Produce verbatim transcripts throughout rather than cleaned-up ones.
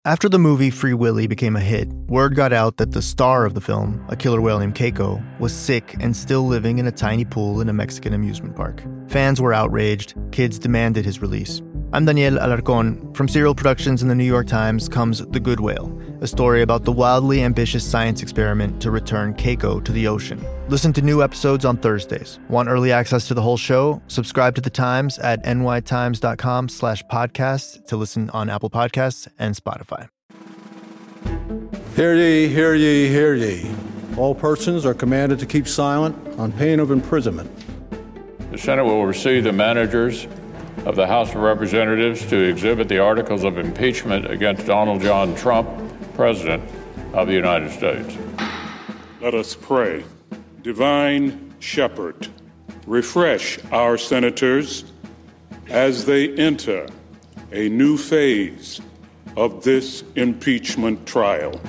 After the movie Free Willy became a hit, word got out that the star of the film, a killer whale named Keiko, was sick and still living in a tiny pool in a Mexican amusement park. Fans were outraged. Kids demanded his release. I'm Daniel Alarcón. From Serial Productions and the New York Times comes The Good Whale, a story about the wildly ambitious science experiment to return Keiko to the ocean. Listen to new episodes on Thursdays. Want early access to the whole show? Subscribe to The Times at nytimes.com slash podcast to listen on Apple Podcasts and Spotify. Hear ye, hear ye, hear ye. All persons are commanded to keep silent on pain of imprisonment. The Senate will receive the managers of the House of Representatives to exhibit the articles of impeachment against Donald John Trump, President of the United States. Let us pray. Divine Shepherd, refresh our senators as they enter a new phase of this impeachment trial.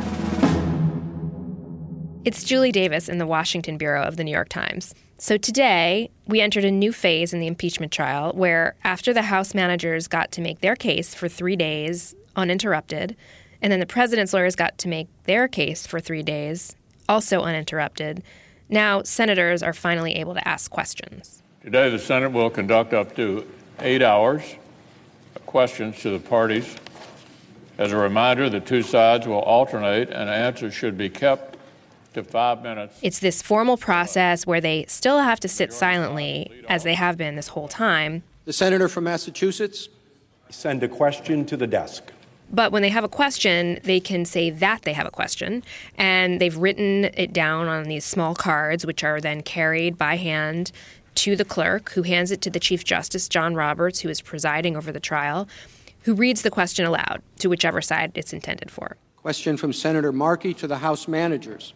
It's Julie Davis in the Washington Bureau of the New York Times. So today, we entered a new phase in the impeachment trial where after the House managers got to make their case for three days uninterrupted, and then the president's lawyers got to make their case for three days also uninterrupted, now senators are finally able to ask questions. Today, the Senate will conduct up to eight hours of questions to the parties. As a reminder, the two sides will alternate and answers should be kept to five minutes. It's this formal process where they still have to sit silently, as they have been this whole time. The senator from Massachusetts. Send a question to the desk. But when they have a question, they can say that they have a question, and they've written it down on these small cards, which are then carried by hand to the clerk, who hands it to the Chief Justice, John Roberts, who is presiding over the trial, who reads the question aloud to whichever side it's intended for. Question from Senator Markey to the House managers.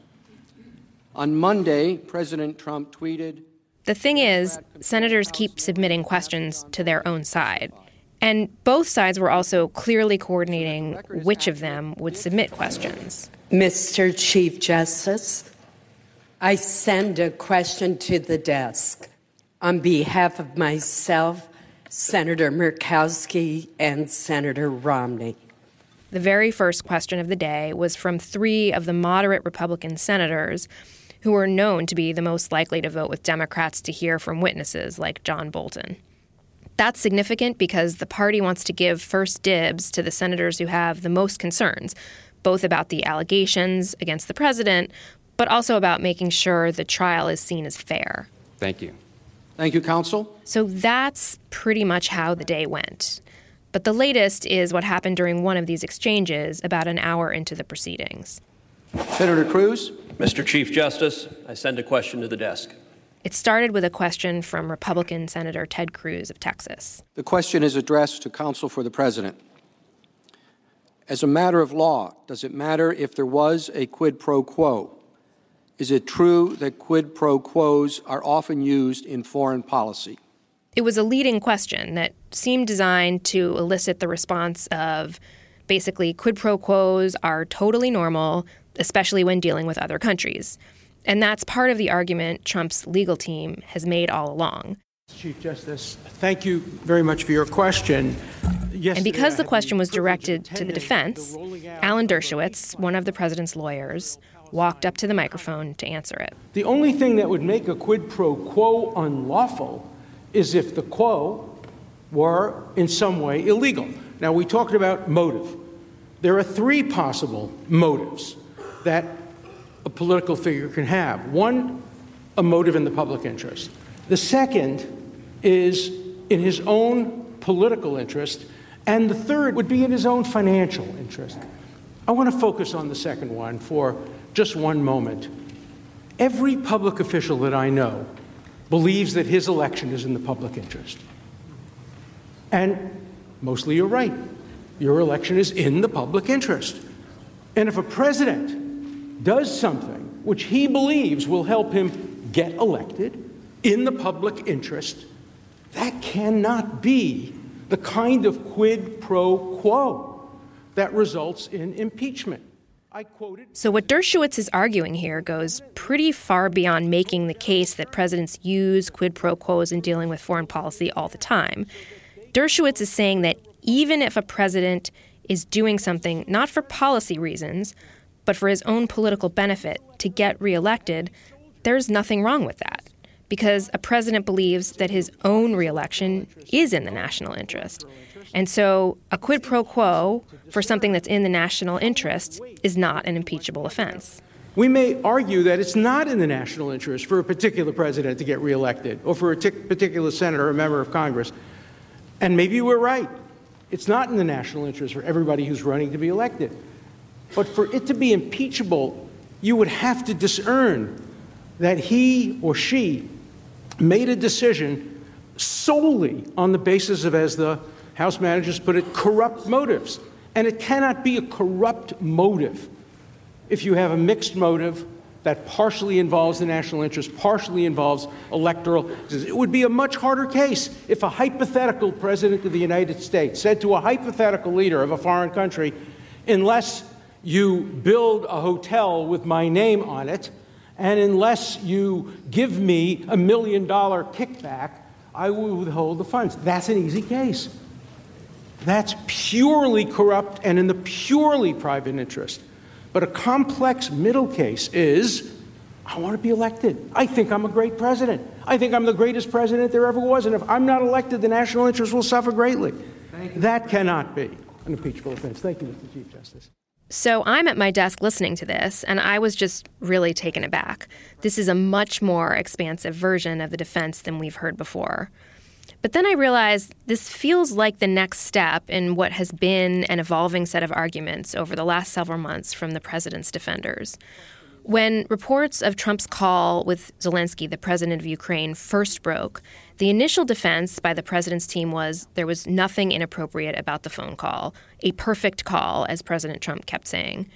On Monday, President Trump tweeted... The thing is, senators keep submitting questions to their own side. And both sides were also clearly coordinating which of them would submit questions. Mister Chief Justice, I send a question to the desk on behalf of myself, Senator Murkowski, and Senator Romney. The very first question of the day was from three of the moderate Republican senators who were known to be the most likely to vote with Democrats to hear from witnesses like John Bolton. That's significant because the party wants to give first dibs to the senators who have the most concerns, both about the allegations against the president, but also about making sure the trial is seen as fair. Thank you. Thank you, counsel. So that's pretty much how the day went. But the latest is what happened during one of these exchanges about an hour into the proceedings. Senator Cruz. Mister Chief Justice, I send a question to the desk. It started with a question from Republican Senator Ted Cruz of Texas. The question is addressed to counsel for the president. As a matter of law, does it matter if there was a quid pro quo? Is it true that quid pro quos are often used in foreign policy? It was a leading question that seemed designed to elicit the response of basically quid pro quos are totally normal, especially when dealing with other countries. And that's part of the argument Trump's legal team has made all along. Chief Justice, thank you very much for your question. Yesterday, and because the question was directed to the defense, Alan Dershowitz, one of the president's lawyers, walked up to the microphone to answer it. The only thing that would make a quid pro quo unlawful is if the quo were in some way illegal. Now, we talked about motive. There are three possible motives that a political figure can have. One, a motive in the public interest. The second is in his own political interest. And the third would be in his own financial interest. I want to focus on the second one for just one moment. Every public official that I know believes that his election is in the public interest. And mostly you're right. Your election is in the public interest. And if a president does something which he believes will help him get elected in the public interest, that cannot be the kind of quid pro quo that results in impeachment. I quoted. So what Dershowitz is arguing here goes pretty far beyond making the case that presidents use quid pro quos in dealing with foreign policy all the time. Dershowitz is saying that even if a president is doing something not for policy reasons, but for his own political benefit to get reelected, there's nothing wrong with that. Because a president believes that his own reelection is in the national interest. And so a quid pro quo for something that's in the national interest is not an impeachable offense. We may argue that it's not in the national interest for a particular president to get reelected or for a t- particular senator or member of Congress. And maybe we're right. It's not in the national interest for everybody who's running to be elected. But for it to be impeachable, you would have to discern that he or she made a decision solely on the basis of, as the House managers put it, corrupt motives. And it cannot be a corrupt motive if you have a mixed motive that partially involves the national interest, partially involves electoral. It would be a much harder case if a hypothetical president of the United States said to a hypothetical leader of a foreign country, unless you build a hotel with my name on it, and unless you give me a million dollar kickback, I will withhold the funds. That's an easy case. That's purely corrupt and in the purely private interest. But a complex middle case is, I want to be elected. I think I'm a great president. I think I'm the greatest president there ever was. And if I'm not elected, the national interest will suffer greatly. That cannot be an impeachable offense. Thank you, Mister Chief Justice. So I'm at my desk listening to this, and I was just really taken aback. This is a much more expansive version of the defense than we've heard before. But then I realized this feels like the next step in what has been an evolving set of arguments over the last several months from the president's defenders. When reports of Trump's call with Zelensky, the president of Ukraine, first broke, the initial defense by the president's team was there was nothing inappropriate about the phone call, a perfect call, as President Trump kept saying.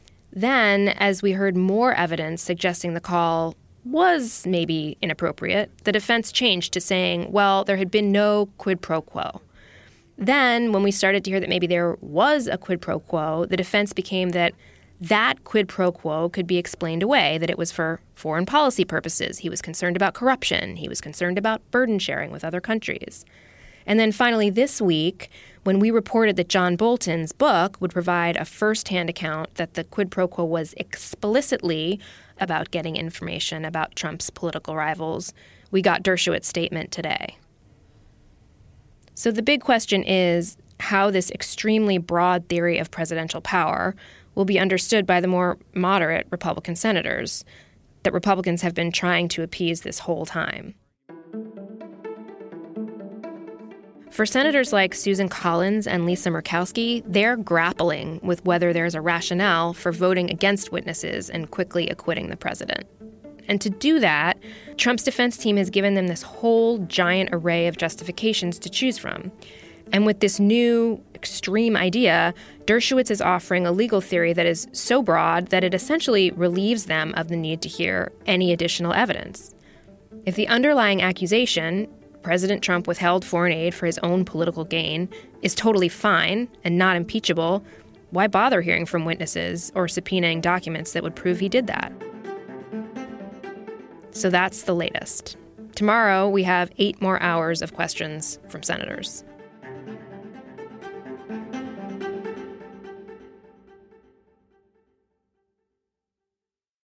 Then, as we heard more evidence suggesting the call was maybe inappropriate, the defense changed to saying, well, there had been no quid pro quo. Then, when we started to hear that maybe there was a quid pro quo, the defense became that that quid pro quo could be explained away, that it was for foreign policy purposes. He was concerned about corruption. He was concerned about burden sharing with other countries. And then finally this week, when we reported that John Bolton's book would provide a first-hand account that the quid pro quo was explicitly about getting information about Trump's political rivals, we got Dershowitz's statement today. So the big question is how this extremely broad theory of presidential power will be understood by the more moderate Republican senators that Republicans have been trying to appease this whole time. For senators like Susan Collins and Lisa Murkowski, they're grappling with whether there's a rationale for voting against witnesses and quickly acquitting the president. And to do that, Trump's defense team has given them this whole giant array of justifications to choose from. And with this new extreme idea, Dershowitz is offering a legal theory that is so broad that it essentially relieves them of the need to hear any additional evidence. If the underlying accusation, President Trump withheld foreign aid for his own political gain, is totally fine and not impeachable, why bother hearing from witnesses or subpoenaing documents that would prove he did that? So that's the latest. Tomorrow, we have eight more hours of questions from senators.